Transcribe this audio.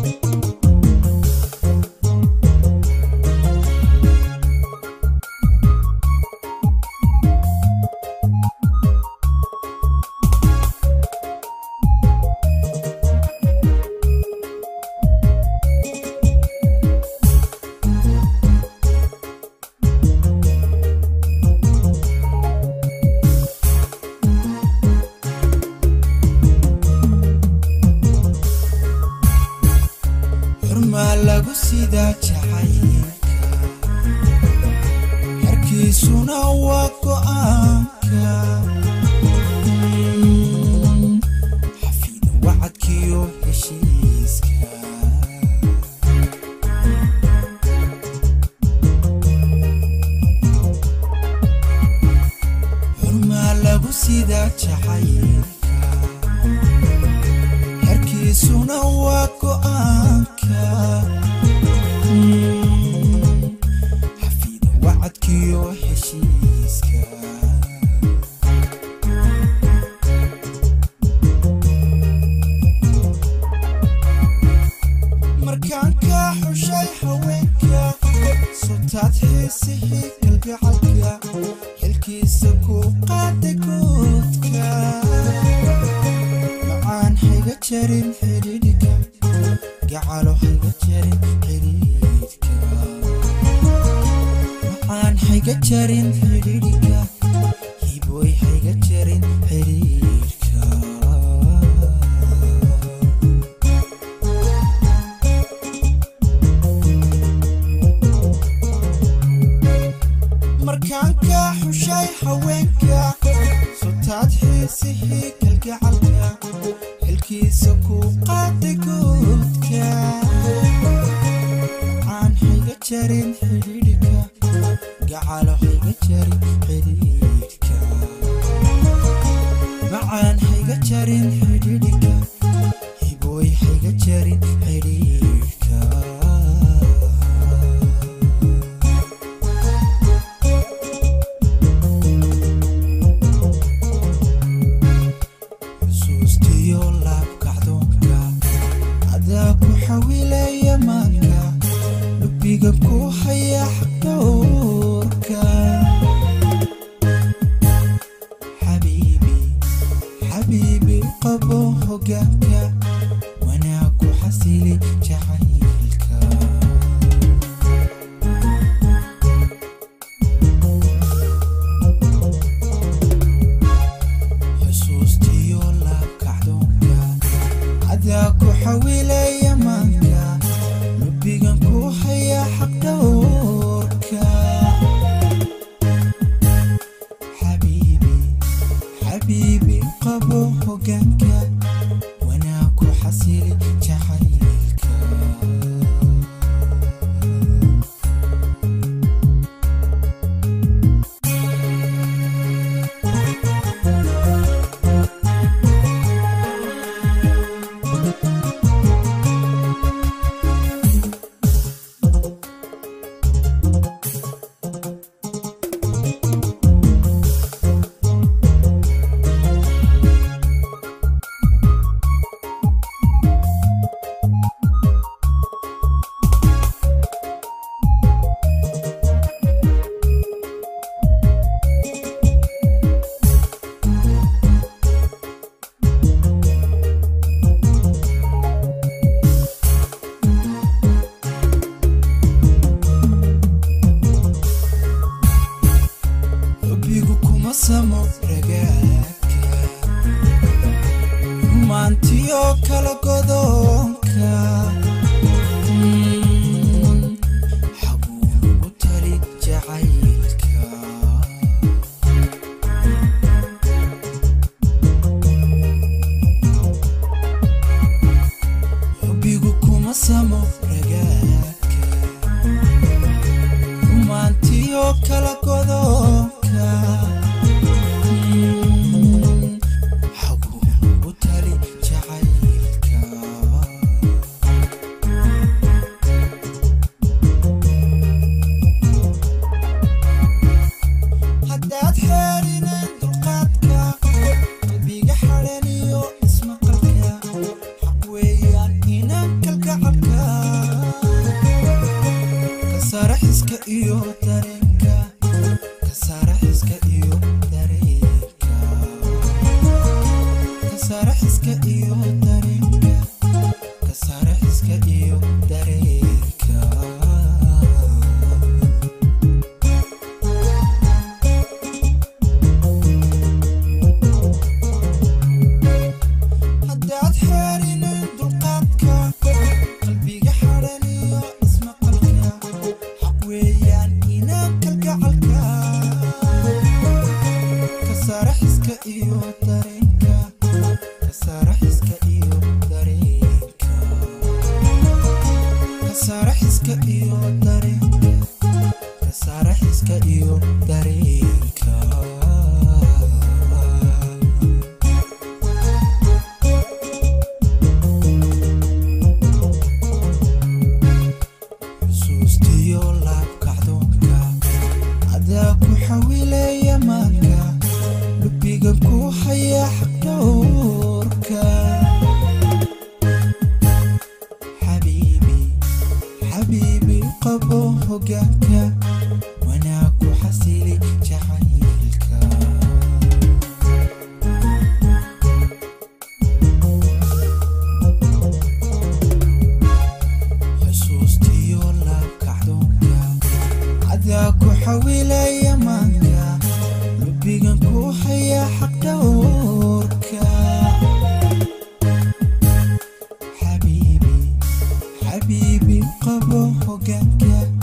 lagu sida jacaylka harkiisuna waa go'aanka xafiid wacadkiyo heshiiska xurmaa lagu sida jacaylka harkiisuna waa go'aanka حفيد وعدك وحشيسك مركانك حشاي حوينك صوتات حسيه قلبي عالك حلكيسك وقادكوتك معان حيقة جرين حريدك قعالو حيقة جرين حريدك معان حيقة جرين حريدك يبوي حيقة جرين حريدك مركانك حشاي حوينك صوتات حسيه قلبي عالك حلكيسك وقادكوتك عن حيقة جرين حريدك قعالو حيقة جرين حريدك معان حيقة جرين حريدك يبوي حيقة جرين حريدك حويلي مانكا لبيقبكو حيا حدوركا حبيبي حبيبي قبو هقاكا وناكو حسيلي جعيلكا حسوستي يولاب كعدونكا عداكو حويلي مانكا لبيقنكو حيا حق دوركا حبيبي حبيبي قبو هقانكا وناكو حسيلي جعيلكا سمو رجاكا رومانتيو كلا قدونكا حبون قتلي جعيلكا حبيكم سمو رجاكا رومانتيو كلا قدونكا قلبي حراني اسمع قلبك حق ويان هناك القعب iyo dareenka ka saara xiska iyo dareenka ka saara xiska iyo dareenka ka saara xiska iyo dareenka haddaad xeerinin dulqaadka qalbiga xadhan iyo ismaqalka xaq weeyaan inaan kalgacalka ka saara xiska iyo dareenka ka saara xiska iyo dareenka ka saara xiska iyo dareenka ka saara xiska iyo dareenka xusuustiyo laabkacdoonka adaa ku xawilaya maanka lubiga ku haya xaqdhowrka xabiibi xabiibi qabo hogaanka wanaag ku xasili jacaylka xusuustiyo laabkacdoonka adaa ku xawilaya maanka lubigan ku haya xaqdhowrka xabiibi xabiibi qabo hogaanka